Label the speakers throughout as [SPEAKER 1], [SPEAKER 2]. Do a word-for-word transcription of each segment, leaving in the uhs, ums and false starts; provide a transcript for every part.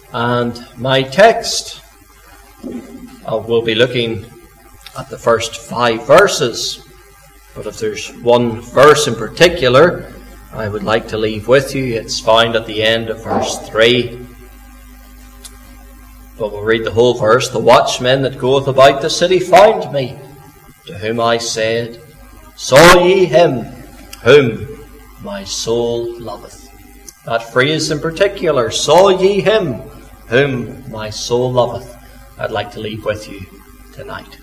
[SPEAKER 1] And my text, uh, we'll be looking at the first five verses, but if there's one verse in particular I would like to leave with you, it's found at the end of verse three. But we'll read the whole verse. The watchmen that goeth about the city found me, to whom I said, Saw ye him whom my soul loveth? That phrase in particular, saw ye him whom my soul loveth, I'd like to leave with you tonight.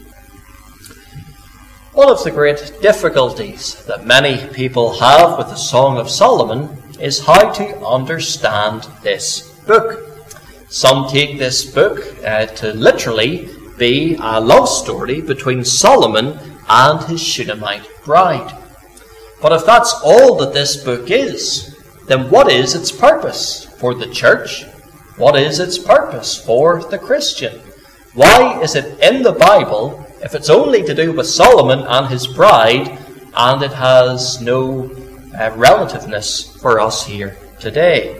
[SPEAKER 1] One of the great difficulties that many people have with the Song of Solomon is how to understand this book. Some take this book uh, to literally be a love story between Solomon and his Shunammite bride. But if that's all that this book is, then what is its purpose for the church? What is its purpose for the Christian? Why is it in the Bible if it's only to do with Solomon and his bride, and it has no uh, relativeness for us here today?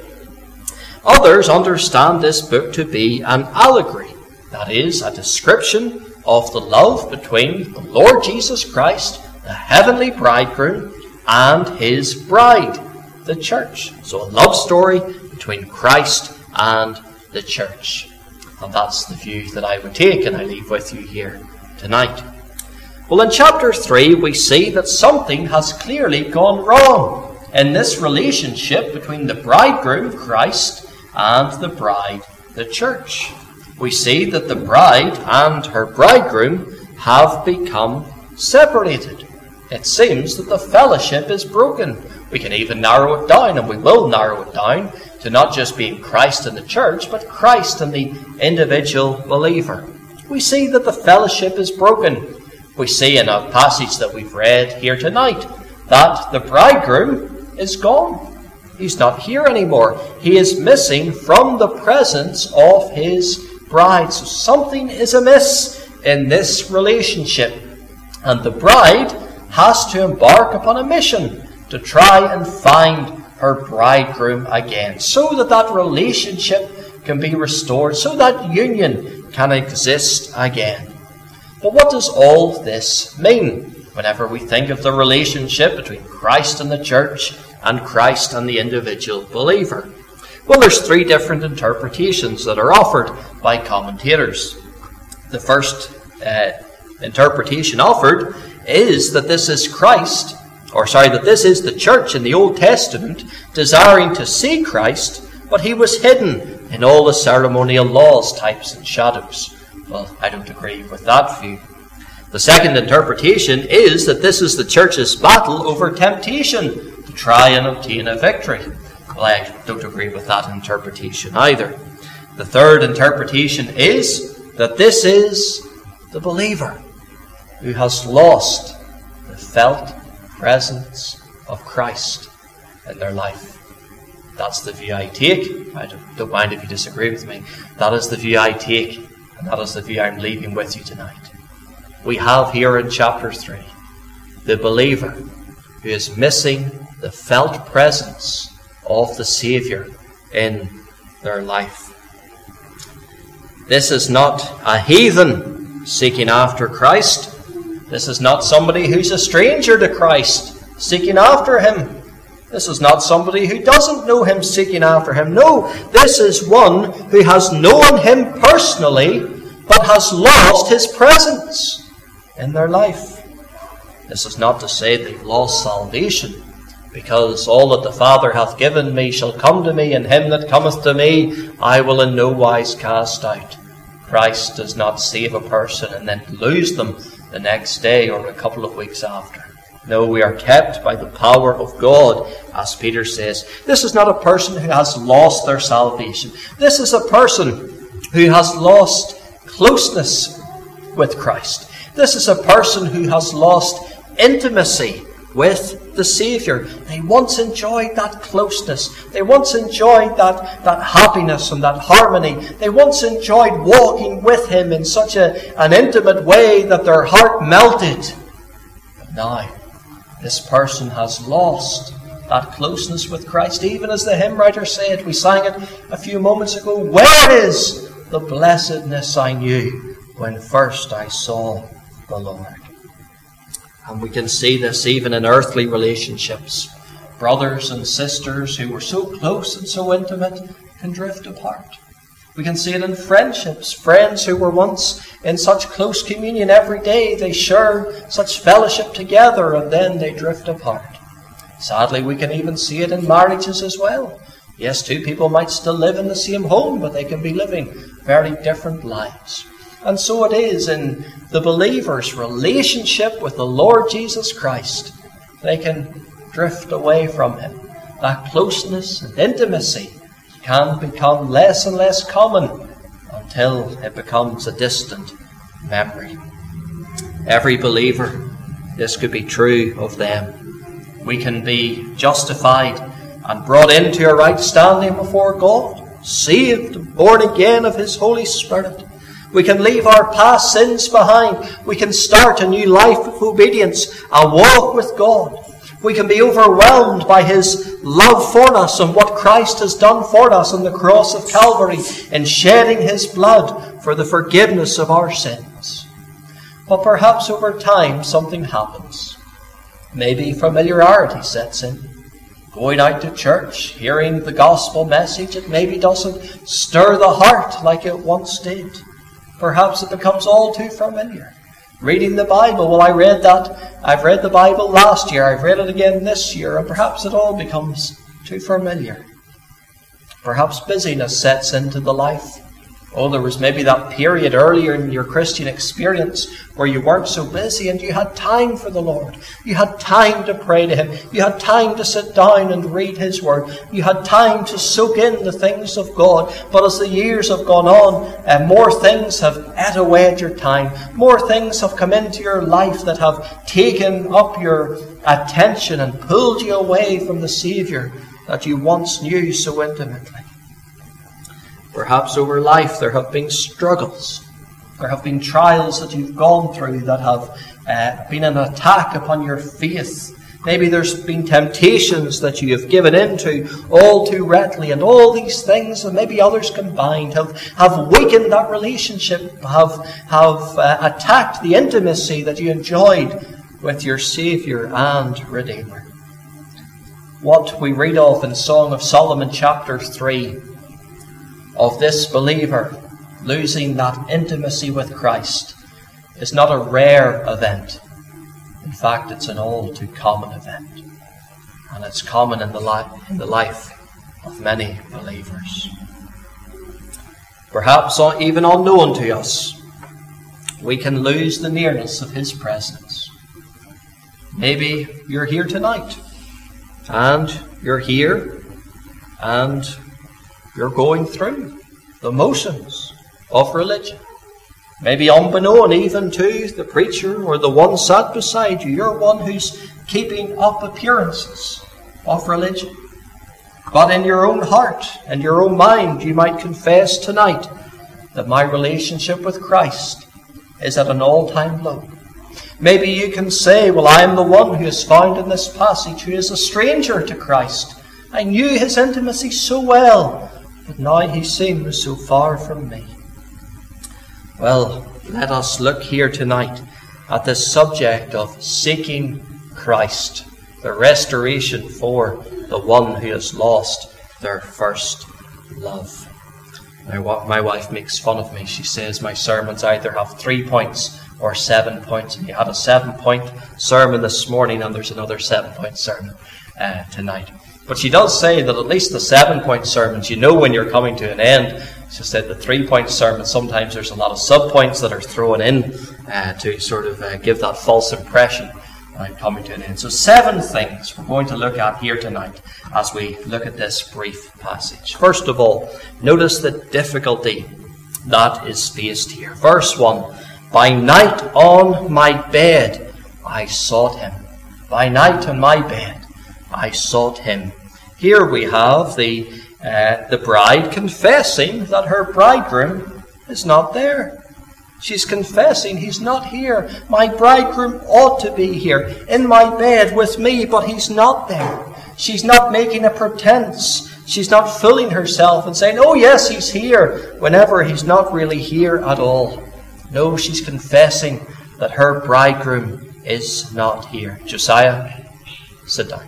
[SPEAKER 1] Others understand this book to be an allegory, that is, a description of the love between the Lord Jesus Christ, the heavenly bridegroom, and his bride, the church. So a love story between Christ and the church. And that's the view that I would take, and I leave with you here tonight. Well, in chapter three, we see that something has clearly gone wrong in this relationship between the bridegroom, Christ, and the bride, the church. We see that the bride and her bridegroom have become separated. It seems that the fellowship is broken. We can even narrow it down, and we will narrow it down to not just being Christ and the church, but Christ and the individual believer. We see that the fellowship is broken. We see in a passage that we've read here tonight that the bridegroom is gone. He's not here anymore. He is missing from the presence of his bride. So something is amiss in this relationship. And the bride has to embark upon a mission to try and find her bridegroom again, so that that relationship can be restored, so that union can exist again. But what does all this mean whenever we think of the relationship between Christ and the church and Christ and the individual believer? Well, there's three different interpretations that are offered by commentators. The first uh, interpretation offered is that this is Christ, or sorry, that this is the church in the Old Testament desiring to see Christ, but he was hidden in all the ceremonial laws, types and shadows. Well, I don't agree with that view. The second interpretation is that this is the church's battle over temptation to try and obtain a victory. Well, I don't agree with that interpretation either. The third interpretation is that this is the believer who has lost the felt presence of Christ in their life. That's the view I take. I don't, don't mind if you disagree with me. That is the view I take, and that is the view I'm leaving with you tonight. We have here in chapter three the believer who is missing the felt presence of the Saviour in their life. This is not a heathen seeking after Christ. This is not somebody who's a stranger to Christ seeking after him. This is not somebody who doesn't know him seeking after him. No, this is one who has known him personally, but has lost his presence in their life. This is not to say they've lost salvation, because all that the Father hath given me shall come to me, and him that cometh to me I will in no wise cast out. Christ does not save a person and then lose them the next day or a couple of weeks after. No, we are kept by the power of God, as Peter says. This is not a person who has lost their salvation. This is a person who has lost closeness with Christ. This is a person who has lost intimacy with the Saviour. They once enjoyed that closeness. They once enjoyed that, that happiness and that harmony. They once enjoyed walking with him in such a, an intimate way that their heart melted. But now, this person has lost that closeness with Christ. Even as the hymn writer said, we sang it a few moments ago, where is the blessedness I knew when first I saw the Lord? And we can see this even in earthly relationships. Brothers and sisters who were so close and so intimate can drift apart. We can see it in friendships. Friends who were once in such close communion every day, they shared such fellowship together, and then they drift apart. Sadly, we can even see it in marriages as well. Yes, two people might still live in the same home, but they can be living very different lives. And so it is in the believer's relationship with the Lord Jesus Christ. They can drift away from him. That closeness and intimacy can become less and less common until it becomes a distant memory. Every believer, this could be true of them. We can be justified and brought into a right standing before God, saved and born again of his Holy Spirit. We can leave our past sins behind. We can start a new life of obedience and walk with God. We can be overwhelmed by his love for us and what Christ has done for us on the cross of Calvary in shedding his blood for the forgiveness of our sins. But perhaps over time something happens. Maybe familiarity sets in. Going out to church, hearing the gospel message, it maybe doesn't stir the heart like it once did. Perhaps it becomes all too familiar. Reading the Bible, well, I read that. I've read the Bible last year. I've read it again this year. And perhaps it all becomes too familiar. Perhaps busyness sets into the life. Oh, there was maybe that period earlier in your Christian experience where you weren't so busy and you had time for the Lord. You had time to pray to him. You had time to sit down and read his word. You had time to soak in the things of God. But as the years have gone on, uh, more things have ate away at your time. More things have come into your life that have taken up your attention and pulled you away from the Saviour that you once knew so intimately. Perhaps over life there have been struggles. There have been trials that you've gone through that have uh, been an attack upon your faith. Maybe there's been temptations that you have given into all too readily. And all these things, and maybe others combined, have, have weakened that relationship, have, have uh, attacked the intimacy that you enjoyed with your Saviour and Redeemer. What we read of in Song of Solomon chapter three, of this believer losing that intimacy with Christ, is not a rare event. In fact, it's an all too common event. And it's common in the, li- in the life of many believers. Perhaps even unknown to us, we can lose the nearness of his presence. Maybe you're here tonight, and you're here, and you're going through the motions of religion. Maybe unbeknown even to the preacher or the one sat beside you, you're one who's keeping up appearances of religion. But in your own heart and your own mind, you might confess tonight that my relationship with Christ is at an all-time low. Maybe you can say, well, I am the one who is found in this passage who is a stranger to Christ. I knew his intimacy so well, but now he seems so far from me. Well, let us look here tonight at this subject of seeking Christ, the restoration for the one who has lost their first love. Now, my wife makes fun of me. She says my sermons either have three points or seven points. And you had a seven-point sermon this morning, and there's another seven-point sermon uh, tonight. But she does say that at least the seven-point sermons, you know when you're coming to an end. She said the three-point sermon, sometimes there's a lot of sub-points that are thrown in uh, to sort of uh, give that false impression I'm coming to an end. So seven things we're going to look at here tonight as we look at this brief passage. First of all, notice the difficulty that is faced here. Verse one, by night on my bed I sought him. By night on my bed I sought him. Here we have the uh, the bride confessing that her bridegroom is not there. She's confessing he's not here. My bridegroom ought to be here in my bed with me, but he's not there. She's not making a pretense. She's not fooling herself and saying, oh yes, he's here, whenever he's not really here at all. No, she's confessing that her bridegroom is not here. Josiah, sit down.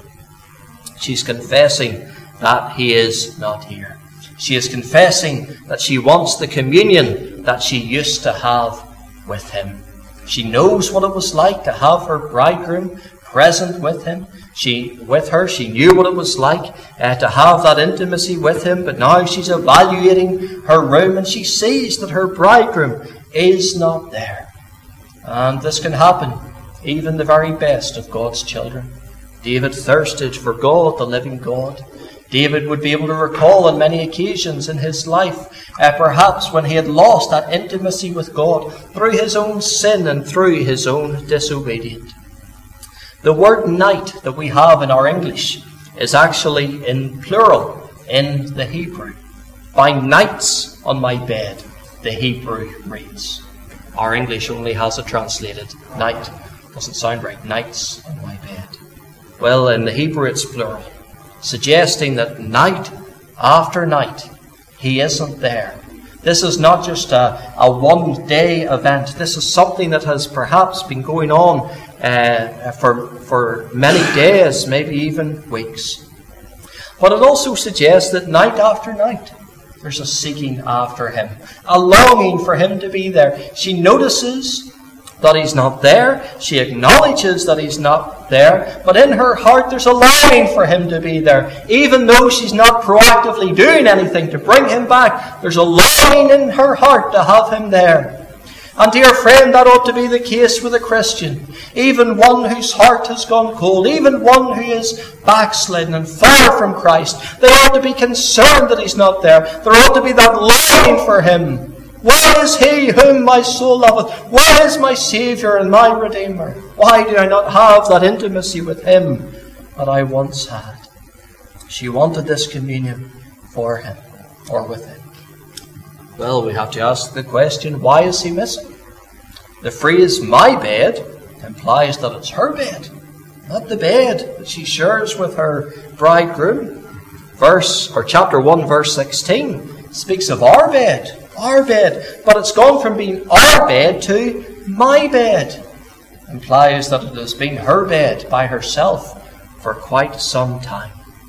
[SPEAKER 1] She's confessing that he is not here. She is confessing that she wants the communion that she used to have with him. She knows what it was like to have her bridegroom present with him. She, with her, she knew what it was like uh, to have that intimacy with him, but now she's evaluating her room and she sees that her bridegroom is not there. And this can happen, even the very best of God's children. David thirsted for God, the living God. David would be able to recall on many occasions in his life, uh, perhaps when he had lost that intimacy with God through his own sin and through his own disobedience. The word night that we have in our English is actually in plural in the Hebrew. By nights on my bed, the Hebrew reads. Our English only has it translated night. Doesn't sound right. Nights on my bed. Well, in the Hebrew it's plural, suggesting that night after night, he isn't there. This is not just a, a one-day event. This is something that has perhaps been going on uh, for, for many days, maybe even weeks. But it also suggests that night after night, there's a seeking after him, a longing for him to be there. She notices that he's not there. She acknowledges that he's not there. But in her heart, there's a longing for him to be there. Even though she's not proactively doing anything to bring him back, there's a longing in her heart to have him there. And dear friend, that ought to be the case with a Christian. Even one whose heart has gone cold, even one who is backslidden and far from Christ, they ought to be concerned that he's not there. There ought to be that longing for him. Where is he whom my soul loveth? Where is my Saviour and my Redeemer? Why do I not have that intimacy with him that I once had? She wanted this communion for him, or with him. Well, we have to ask the question, why is he missing? The phrase, my bed, implies that it's her bed, not the bed that she shares with her bridegroom. Verse, or chapter one, verse sixteen, speaks of our bed. Our bed, but it's gone from being our bed to my bed. Implies that it has been her bed by herself for quite some time.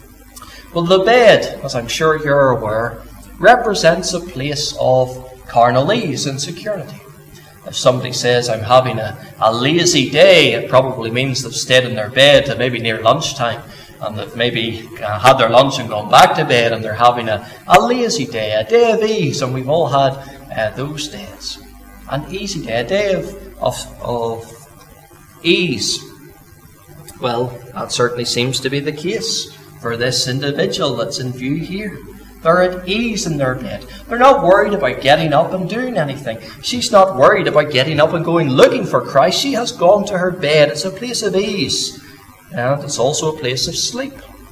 [SPEAKER 1] Well, the bed, as I'm sure you're aware, represents a place of carnal ease and security. If somebody says, I'm having a, a lazy day, it probably means they've stayed in their bed to maybe near lunchtime, and they've maybe uh, had their lunch and gone back to bed, and they're having a, a lazy day, a day of ease, and we've all had uh, those days. An easy day, a day of, of, of ease. Well, that certainly seems to be the case for this individual that's in view here. They're at ease in their bed. They're not worried about getting up and doing anything. She's not worried about getting up and going looking for Christ. She has gone to her bed. It's a place of ease. And it's also a place of sleep,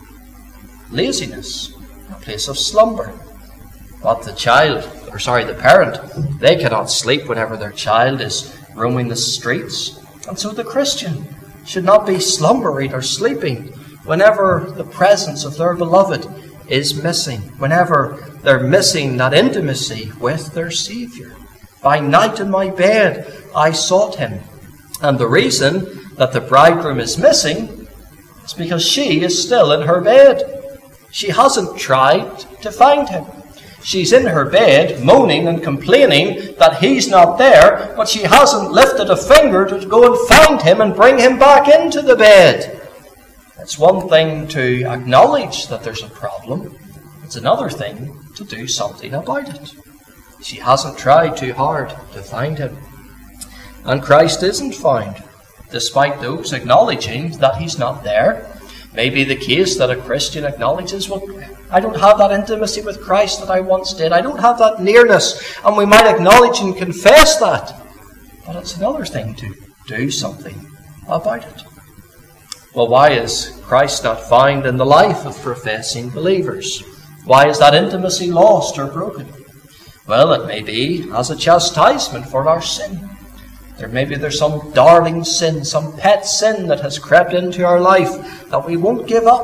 [SPEAKER 1] laziness, a place of slumber. But the child, or sorry, the parent, they cannot sleep whenever their child is roaming the streets. And so the Christian should not be slumbering or sleeping whenever the presence of their beloved is missing, whenever they're missing that intimacy with their Saviour. By night in my bed I sought him. And the reason that the bridegroom is missing it's because she is still in her bed. She hasn't tried to find him. She's in her bed, moaning and complaining that he's not there, but she hasn't lifted a finger to go and find him and bring him back into the bed. It's one thing to acknowledge that there's a problem. It's another thing to do something about it. She hasn't tried too hard to find him. And Christ isn't found, despite those acknowledging that he's not there. Maybe the case that a Christian acknowledges, well, I don't have that intimacy with Christ that I once did. I don't have that nearness. And we might acknowledge and confess that. But it's another thing to do something about it. Well, why is Christ not found in the life of professing believers? Why is that intimacy lost or broken? Well, it may be as a chastisement for our sin. There maybe there's some darling sin, some pet sin that has crept into our life that we won't give up.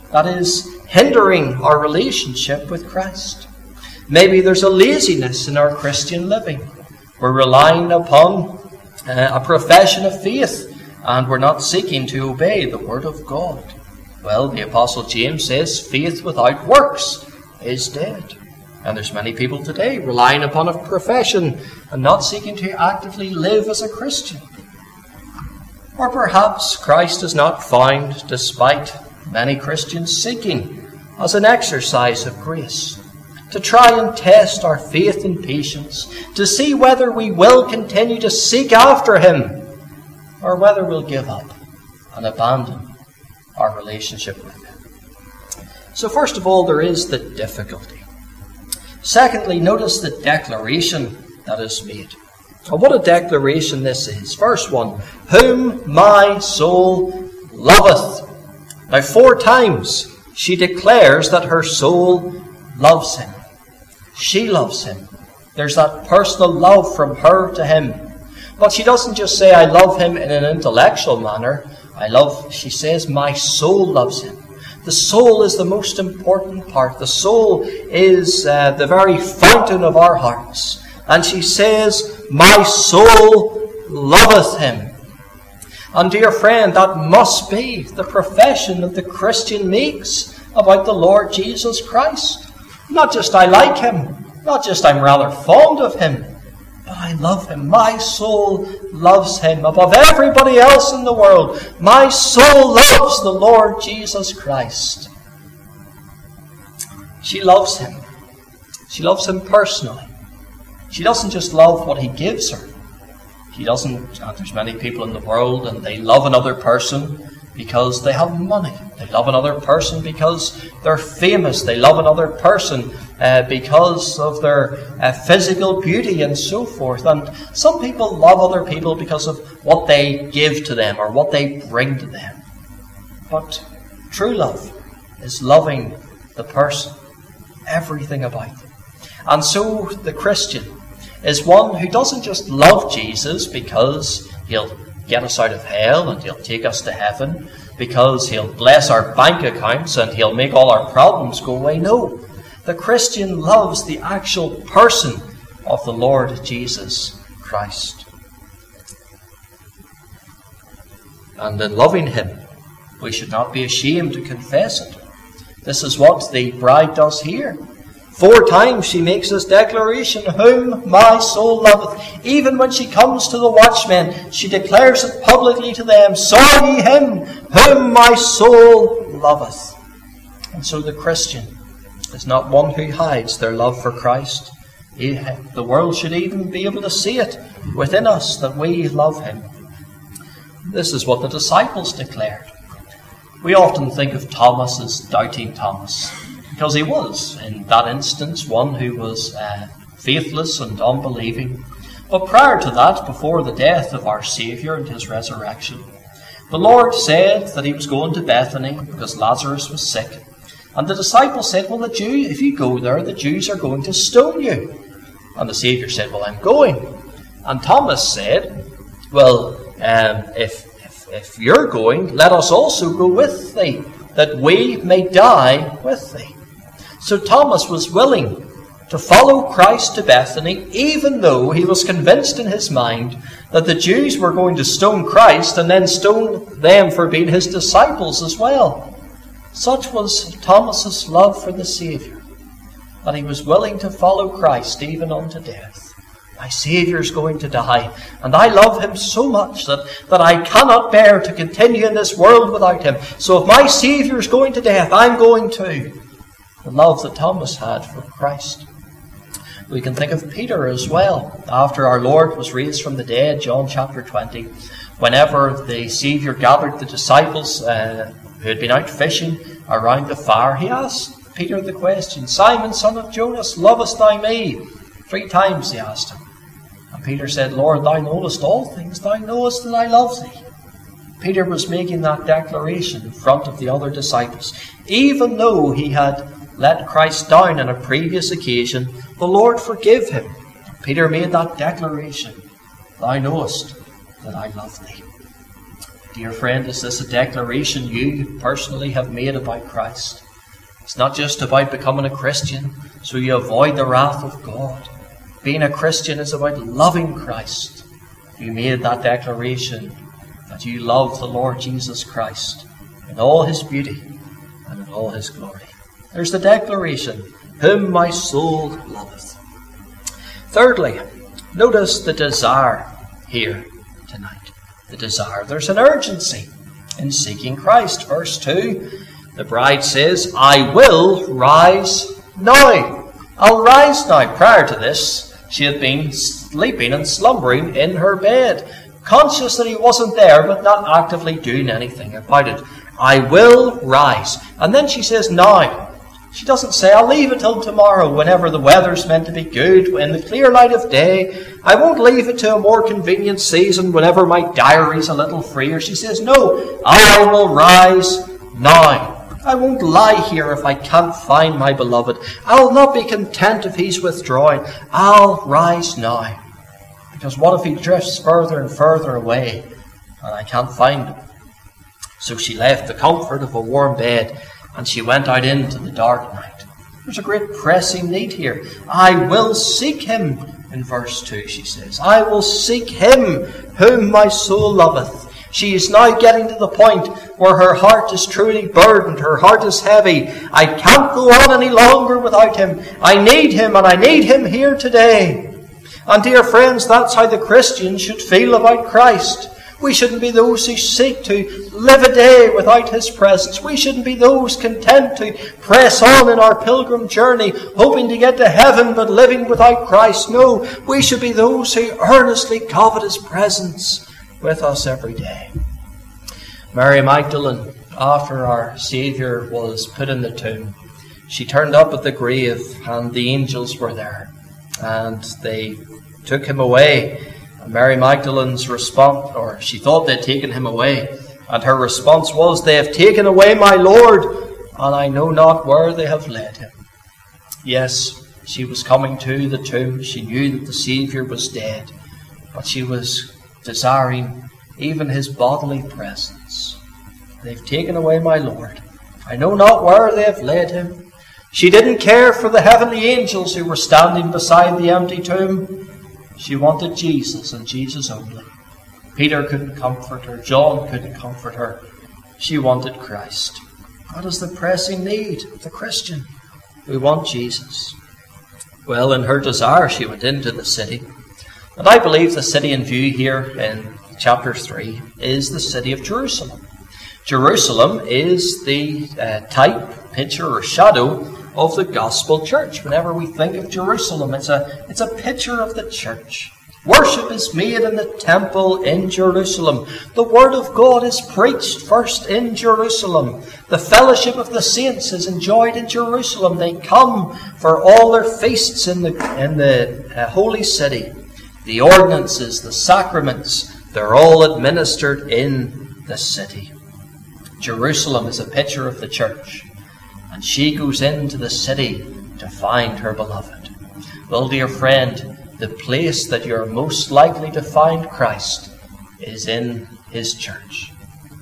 [SPEAKER 1] that is hindering our relationship with Christ. Maybe there's a laziness in our Christian living. We're relying upon uh, a profession of faith, and we're not seeking to obey the Word of God. Well, the Apostle James says, faith without works is dead. And there's many people today relying upon a profession and not seeking to actively live as a Christian. Or perhaps Christ is not found despite many Christians seeking as an exercise of grace, to try and test our faith and patience, to see whether we will continue to seek after Him or whether we'll give up and abandon our relationship with Him. So first of all, there is the difficulty. Secondly, notice the declaration that is made. And what a declaration this is. Verse one, whom my soul loveth. Now four times she declares that her soul loves Him. She loves Him. There's that personal love from her to Him. But she doesn't just say, I love Him in an intellectual manner. I love, she says, my soul loves Him. The soul is the most important part. The soul is uh, the very fountain of our hearts. And she says, my soul loveth Him. And dear friend, that must be the profession that the Christian makes about the Lord Jesus Christ. Not just I like Him, not just I'm rather fond of Him, but I love Him. My soul loves Him above everybody else in the world. My soul loves the Lord Jesus Christ. She loves Him. She loves Him personally. She doesn't just love what He gives her. She doesn't, and there's many people in the world and they love another person because they have money. They love another person because they're famous. They love another person uh, because of their uh, physical beauty and so forth. And some people love other people because of what they give to them or what they bring to them. But true love is loving the person, everything about them. And so the Christian is one who doesn't just love Jesus because He'll get us out of hell and He'll take us to heaven, because He'll bless our bank accounts and He'll make all our problems go away. No, the Christian loves the actual person of the Lord Jesus Christ. And in loving Him, we should not be ashamed to confess it. This is what the bride does here. Four times she makes this declaration, whom my soul loveth. Even when she comes to the watchmen, she declares it publicly to them, saw ye Him, whom my soul loveth. And so the Christian is not one who hides their love for Christ. The world should even be able to see it within us, that we love Him. This is what the disciples declared. We often think of Thomas as doubting Thomas, because he was, in that instance, one who was uh, faithless and unbelieving. But prior to that, before the death of our Saviour and His resurrection, the Lord said that He was going to Bethany because Lazarus was sick. And the disciples said, well, the Jew, if you go there, the Jews are going to stone you. And the Saviour said, well, I'm going. And Thomas said, well, um, if, if, if you're going, let us also go with thee, that we may die with thee. So Thomas was willing to follow Christ to Bethany, even though he was convinced in his mind that the Jews were going to stone Christ and then stone them for being His disciples as well. Such was Thomas's love for the Saviour, that he was willing to follow Christ even unto death. My Saviour's going to die, and I love Him so much that, that I cannot bear to continue in this world without Him. So if my Saviour's going to death, I'm going too. The love that Thomas had for Christ. We can think of Peter as well. After our Lord was raised from the dead, John chapter twenty, whenever the Saviour gathered the disciples uh, who had been out fishing around the fire, He asked Peter the question, Simon, son of Jonas, lovest thou me? Three times He asked him. And Peter said, Lord, thou knowest all things, thou knowest that I love thee. Peter was making that declaration in front of the other disciples. Even though he had let Christ down on a previous occasion, the Lord forgive him. Peter made that declaration, thou knowest that I love thee. Dear friend, is this a declaration you personally have made about Christ? It's not just about becoming a Christian so you avoid the wrath of God. Being a Christian is about loving Christ. You made that declaration that you love the Lord Jesus Christ in all his beauty and in all his glory. There's the declaration, whom my soul loveth. Thirdly, notice the desire here tonight. The desire. There's an urgency in seeking Christ. Verse two, the bride says, I will rise now. I'll rise now. Prior to this, she had been sleeping and slumbering in her bed, conscious that he wasn't there, but not actively doing anything about it. I will rise. And then she says, now. She doesn't say, I'll leave it till tomorrow, whenever the weather's meant to be good, in the clear light of day. I won't leave it to a more convenient season, whenever my diary's a little freer. She says, no, I will rise now. I won't lie here if I can't find my beloved. I'll not be content if he's withdrawing. I'll rise now. Because what if he drifts further and further away, and I can't find him? So she left the comfort of a warm bed, and she went out into the dark night. There's a great pressing need here. I will seek him, in verse two she says. I will seek him whom my soul loveth. She is now getting to the point where her heart is truly burdened. Her heart is heavy. I can't go on any longer without him. I need him, and I need him here today. And dear friends, that's how the Christian should feel about Christ. We shouldn't be those who seek to live a day without his presence. We shouldn't be those content to press on in our pilgrim journey, hoping to get to heaven but living without Christ. No, we should be those who earnestly covet his presence with us every day. Mary Magdalene, after our Saviour was put in the tomb, she turned up at the grave, and the angels were there, and they took him away. Mary Magdalene's response, or she thought they'd taken him away, and her response was, they have taken away my Lord, and I know not where they have led him. Yes, she was coming to the tomb. She knew that the Saviour was dead, but she was desiring even his bodily presence. They've taken away my Lord. I know not where they have led him. She didn't care for the heavenly angels who were standing beside the empty tomb. She wanted Jesus, and Jesus only. Peter couldn't comfort her. John couldn't comfort her. She wanted Christ. That is the pressing need of the Christian. We want Jesus. Well, in her desire, she went into the city. And I believe the city in view here in chapter three is the city of Jerusalem. Jerusalem is the uh, type, picture, or shadow of the gospel church. Whenever we think of Jerusalem, it's a, it's a picture of the church. Worship is made in the temple in Jerusalem. The word of God is preached first in Jerusalem. The fellowship of the saints is enjoyed in Jerusalem. They come for all their feasts in the, in the uh, holy city. The ordinances, the sacraments, they're all administered in the city. Jerusalem is a picture of the church, and she goes into the city to find her beloved. Well, dear friend, the place that you're most likely to find Christ is in his church.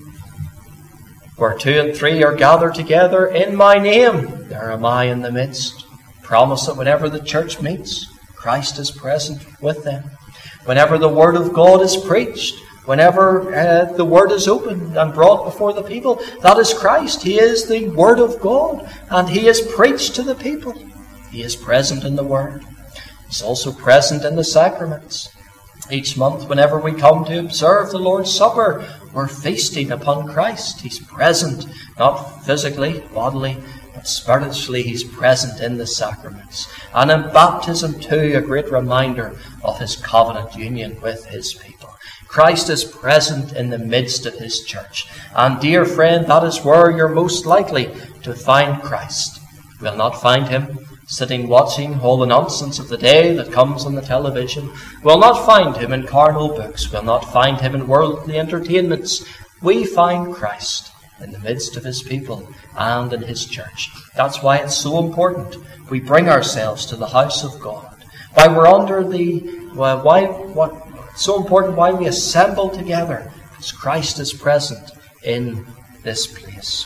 [SPEAKER 1] Where two and three are gathered together in my name, there am I in the midst. Promise that whenever the church meets, Christ is present with them. Whenever the word of God is preached, whenever uh, the word is opened and brought before the people, that is Christ. He is the word of God, and he is preached to the people. He is present in the word. He's also present in the sacraments. Each month, whenever we come to observe the Lord's Supper, we're feasting upon Christ. He's present, not physically, bodily, but spiritually he's present in the sacraments. And in baptism too, a great reminder of his covenant union with his people. Christ is present in the midst of his church. And dear friend, that is where you're most likely to find Christ. We'll not find him sitting watching all the nonsense of the day that comes on the television. We'll not find him in carnal books. We'll not find him in worldly entertainments. We find Christ in the midst of his people and in his church. That's why it's so important we bring ourselves to the house of God. Why we're under the, well, why, what, so important why we assemble together Because Christ is present in this place.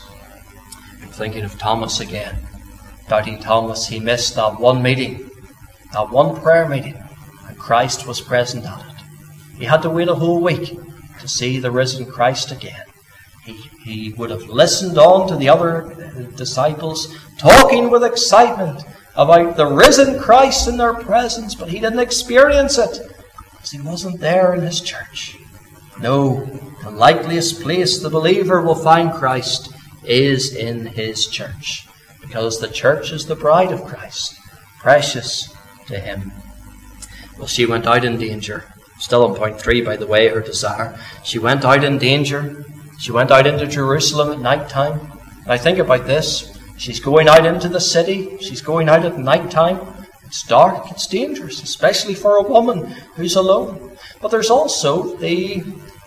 [SPEAKER 1] I'm thinking of Thomas again. Doubting Thomas, he missed that one meeting, that one prayer meeting, and Christ was present at it. He had to wait a whole week to see the risen Christ again. He, he would have listened on to the other disciples, talking with excitement about the risen Christ in their presence, but he didn't experience it because he wasn't there in his church. No, the likeliest place the believer will find Christ is in his church, because the church is the bride of Christ, precious to him. Well, she went out in danger. Still on point three, by the way, her desire. She went out in danger. She went out into Jerusalem at night time. And I think about this. She's going out into the city. She's going out at night time. It's dark. It's dangerous, especially for a woman who's alone. But there's also the,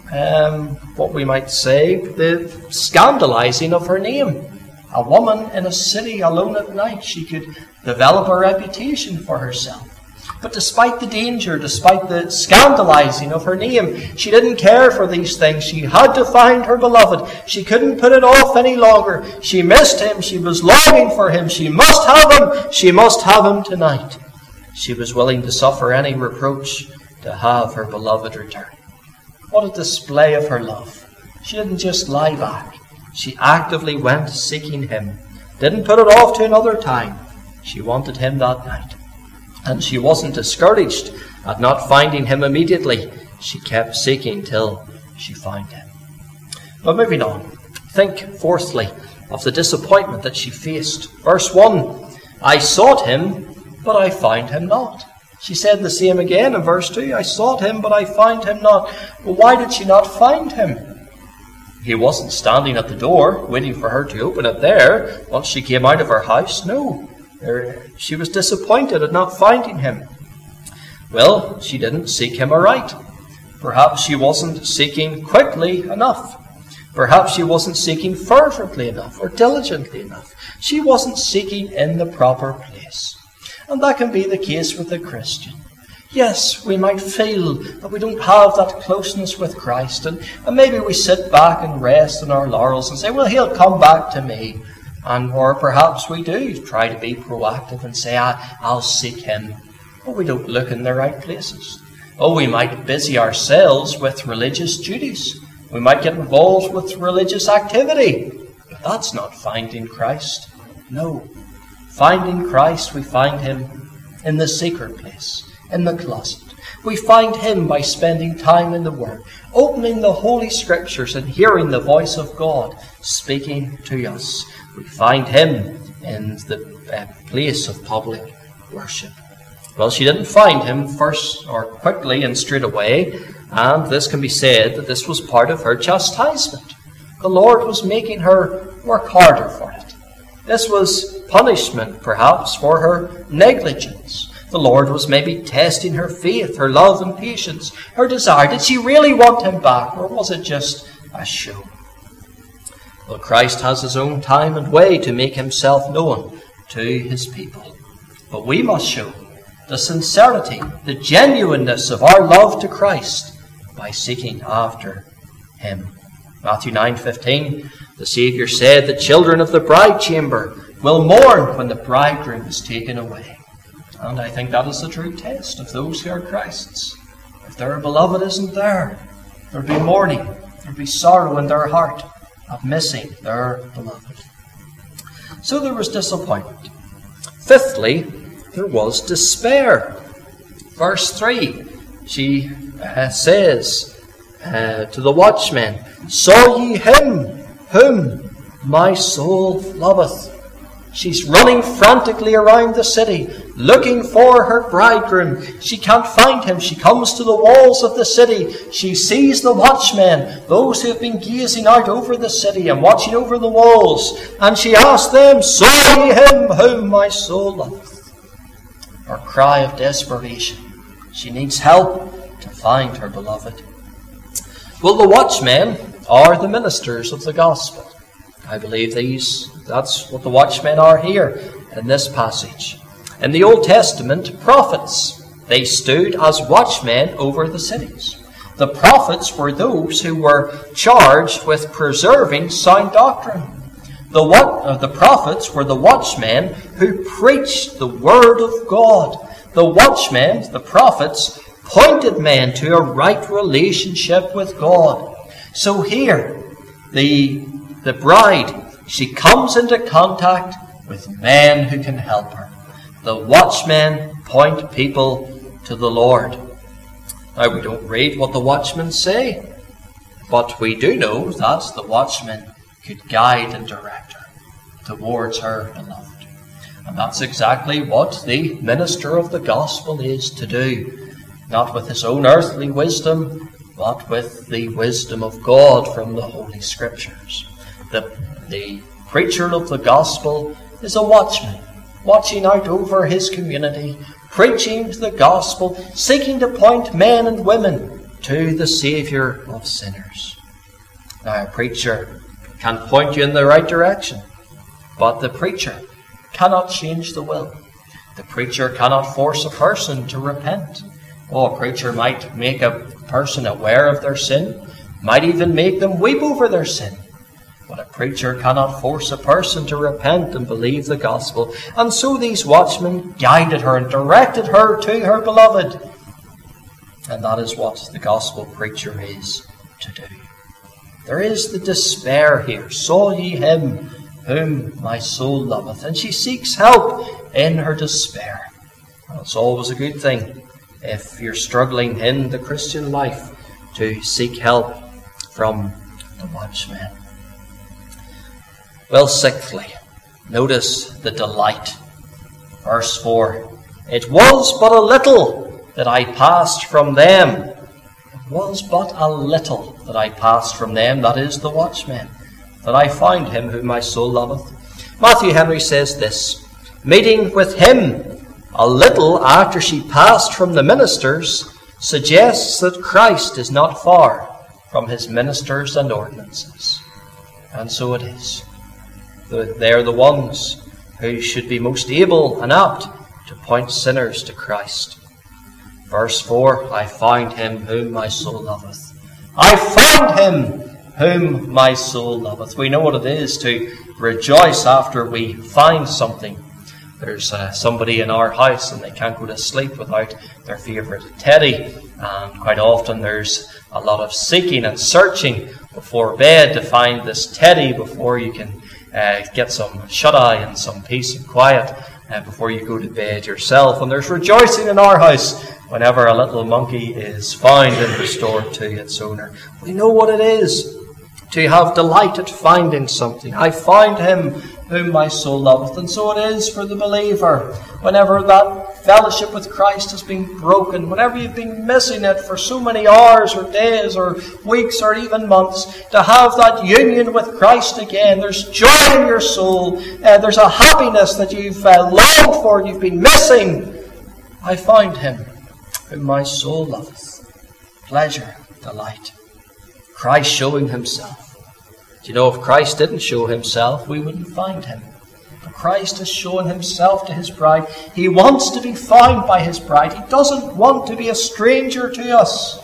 [SPEAKER 1] um, what we might say, the scandalizing of her name. A woman in a city alone at night. She could develop a reputation for herself. But despite the danger, despite the scandalizing of her name, she didn't care for these things. She had to find her beloved. She couldn't put it off any longer. She missed him. She was longing for him. She must have him. She must have him tonight. She was willing to suffer any reproach to have her beloved return. What a display of her love. She didn't just lie back. She actively went seeking him. Didn't put it off to another time. She wanted him that night. And she wasn't discouraged at not finding him immediately. She kept seeking till she found him. But moving on, think fourthly of the disappointment that she faced. Verse one, I sought him, but I found him not. She said the same again in verse two, I sought him, but I found him not. Well, why did she not find him? He wasn't standing at the door, waiting for her to open it there, once she came out of her house. No. She was disappointed at not finding him. Well, she didn't seek him aright. Perhaps she wasn't seeking quickly enough. Perhaps she wasn't seeking fervently enough or diligently enough. She wasn't seeking in the proper place. And that can be the case with a Christian. Yes, we might feel that we don't have that closeness with Christ, and, and maybe we sit back and rest in our laurels and say, well, he'll come back to me. And or perhaps we do try to be proactive and say, I, I'll seek him. But we don't look in the right places. Oh, we might busy ourselves with religious duties. We might get involved with religious activity. But that's not finding Christ. No. Finding Christ, we find him in the secret place, in the closet. We find him by spending time in the Word, opening the Holy Scriptures and hearing the voice of God speaking to us. We find him in the uh, place of public worship. Well, she didn't find him first or quickly and straight away, and this can be said that this was part of her chastisement. The Lord was making her work harder for it. This was punishment, perhaps, for her negligence. The Lord was maybe testing her faith, her love and patience, her desire. Did she really want him back, or was it just a show? Well, Christ has his own time and way to make himself known to his people. But we must show the sincerity, the genuineness of our love to Christ by seeking after him. Matthew nine fifteen, the Saviour said, the children of the bride chamber will mourn when the bridegroom is taken away. And I think that is the true test of those who are Christ's. If their beloved isn't there, there'll be mourning, there'll be sorrow in their heart of missing their beloved. So there was disappointment. Fifthly, there was despair. Verse three, she uh, says uh, to the watchmen, saw ye him whom my soul loveth? She's running frantically around the city, looking for her bridegroom. She can't find him. She comes to the walls of the city. She sees the watchmen, those who have been gazing out over the city and watching over the walls. And she asks them, saw ye him whom my soul loveth? Her cry of desperation. She needs help to find her beloved. Well, the watchmen are the ministers of the gospel. I believe these, that's what the watchmen are here in this passage. In the Old Testament, prophets, they stood as watchmen over the cities. The prophets were those who were charged with preserving sound doctrine. The, what, uh, the prophets were the watchmen who preached the word of God. The watchmen, the prophets, pointed men to a right relationship with God. So here, the, the bride, she comes into contact with men who can help her. The watchmen point people to the Lord. Now, we don't read what the watchmen say, but we do know that the watchmen could guide and direct her towards her beloved. And that's exactly what the minister of the gospel is to do. Not with his own earthly wisdom, but with the wisdom of God from the Holy Scriptures. The, the preacher of the gospel is a watchman, watching out over his community, preaching the gospel, seeking to point men and women to the Saviour of sinners. Now, a preacher can point you in the right direction, but the preacher cannot change the will. The preacher cannot force a person to repent. Oh, a preacher might make a person aware of their sin, might even make them weep over their sin. But a preacher cannot force a person to repent and believe the gospel. And so these watchmen guided her and directed her to her beloved. And that is what the gospel preacher is to do. There is the despair here. Saw ye him whom my soul loveth? And she seeks help in her despair. And it's always a good thing, if you're struggling in the Christian life, to seek help from the watchmen. Well, sixthly, notice the delight. Verse four. It was but a little that I passed from them. It was but a little that I passed from them, that is, the watchmen, that I found him whom my soul loveth. Matthew Henry says this: meeting with him a little after she passed from the ministers suggests that Christ is not far from his ministers and ordinances. And so it is. They are the ones who should be most able and apt to point sinners to Christ. Verse four, I find him whom my soul loveth. I find him whom my soul loveth. We know what it is to rejoice after we find something. There's uh, somebody in our house and they can't go to sleep without their favourite teddy. And quite often there's a lot of seeking and searching before bed to find this teddy before you can uh, get some shut-eye and some peace and quiet uh, before you go to bed yourself. And there's rejoicing in our house whenever a little monkey is found and restored to its owner. We know what it is to have delight at finding something. I find him whom my soul loveth. And so it is for the believer. Whenever that fellowship with Christ has been broken, whenever you've been missing it for so many hours or days or weeks or even months, to have that union with Christ again, there's joy in your soul. Uh, there's a happiness that you've uh, longed for, you've been missing. I find him whom my soul loveth. Pleasure, delight. Christ showing himself. Do you know, if Christ didn't show himself, we wouldn't find him. But Christ has shown himself to his bride. He wants to be found by his bride. He doesn't want to be a stranger to us.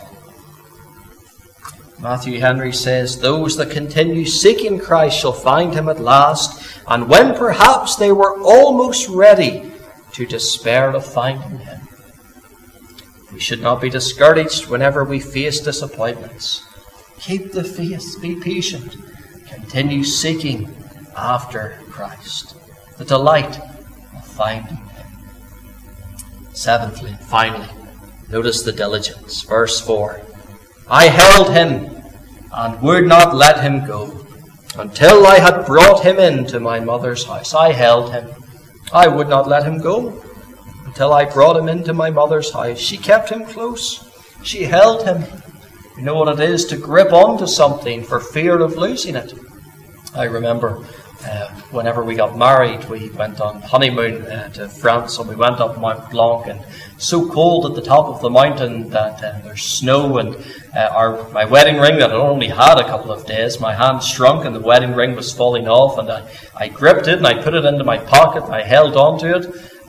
[SPEAKER 1] Matthew Henry says, those that continue seeking Christ shall find him at last, and when perhaps they were almost ready to despair of finding him. We should not be discouraged whenever we face disappointments. Keep the faith, be patient. Continue seeking after Christ. The delight of finding him. Seventhly, finally, notice the diligence. Verse four. I held him and would not let him go until I had brought him into my mother's house. I held him. I would not let him go until I brought him into my mother's house. She kept him close. She held him. You know what it is to grip onto something for fear of losing it. I remember uh, whenever we got married, we went on honeymoon uh, to France, and we went up Mont Blanc, and so cold at the top of the mountain that uh, there's snow, and uh, our my wedding ring that I only had a couple of days, my hand shrunk and the wedding ring was falling off, and I, I gripped it and I put it into my pocket and I held on to it.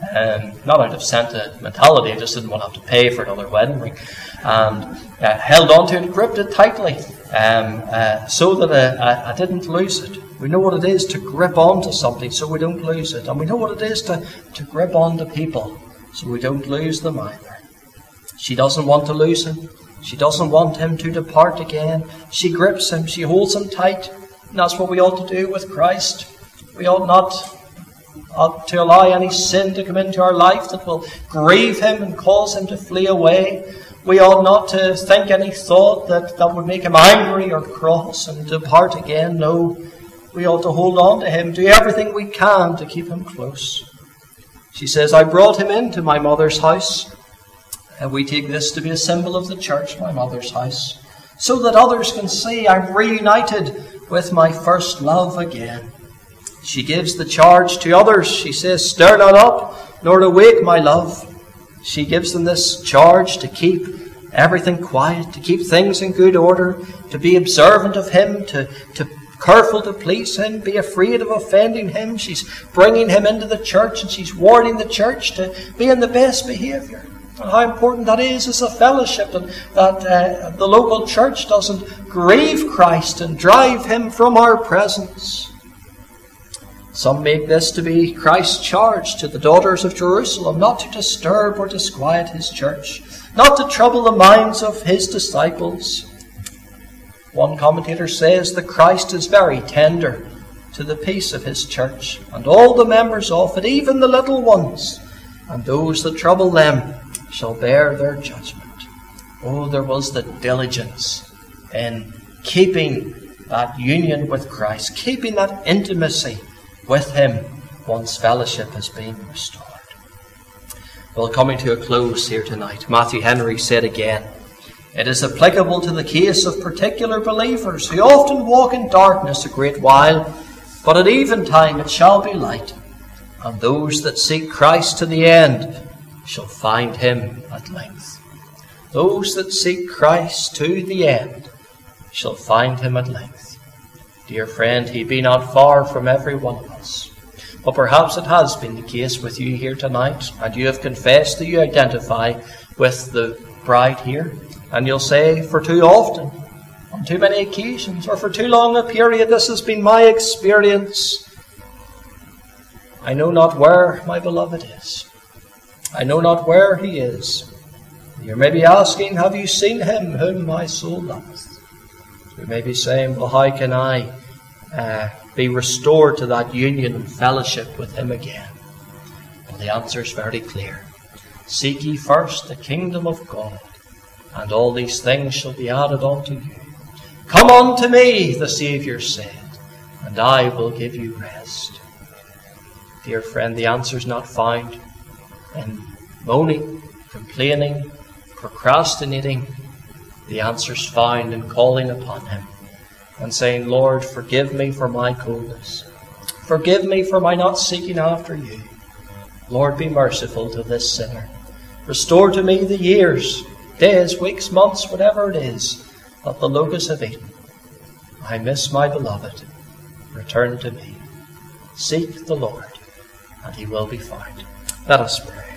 [SPEAKER 1] Um, not out of sentimentality, I just didn't want to have to pay for another wedding ring. And uh, held on to it, gripped it tightly, um, uh, so that uh, I, I didn't lose it. We know what it is to grip onto something so we don't lose it. And we know what it is to, to grip onto people so we don't lose them either. She doesn't want to lose him. She doesn't want him to depart again. She grips him. She holds him tight. And that's what we ought to do with Christ. We ought not ought to allow any sin to come into our life that will grieve him and cause him to flee away. We ought not to think any thought that, that would make him angry or cross and depart again. No, we ought to hold on to him, do everything we can to keep him close. She says, I brought him into my mother's house. And we take this to be a symbol of the church, my mother's house, so that others can see I'm reunited with my first love again. She gives the charge to others. She says, stir not up, nor awake my love. She gives them this charge to keep everything quiet, to keep things in good order, to be observant of him, to, to careful to please him, be afraid of offending him. She's bringing him into the church and she's warning the church to be in the best behaviour. And how important that is as a fellowship, and that uh, the local church doesn't grieve Christ and drive him from our presence. Some make this to be Christ's charge to the daughters of Jerusalem, not to disturb or disquiet his church, not to trouble the minds of his disciples. One commentator says that Christ is very tender to the peace of his church, and all the members of it, even the little ones, and those that trouble them shall bear their judgment. Oh, there was the diligence in keeping that union with Christ, keeping that intimacy with him once fellowship has been restored. Well, coming to a close here tonight, Matthew Henry said again, it is applicable to the case of particular believers who often walk in darkness a great while, but at eventime it shall be light, and those that seek Christ to the end shall find him at length. Those that seek Christ to the end shall find him at length. Dear friend, he be not far from every one of us. But perhaps it has been the case with you here tonight, and you have confessed that you identify with the bride here, and you'll say, for too often, on too many occasions, or for too long a period, this has been my experience. I know not where my beloved is. I know not where he is. You may be asking, have you seen him whom my soul loveth? You may be saying, well, how can I uh, be restored to that union and fellowship with him again? Well, the answer is very clear. Seek ye first the kingdom of God, and all these things shall be added unto you. Come unto me, the Saviour said, and I will give you rest. Dear friend, the answer is not found in moaning, complaining, procrastinating. The answer is found in calling upon him and saying, Lord, forgive me for my coldness. Forgive me for my not seeking after you. Lord, be merciful to this sinner. Restore to me the years, days, weeks, months, whatever it is, that the locusts have eaten. I miss my beloved. Return to me. Seek the Lord, and he will be found. Let us pray.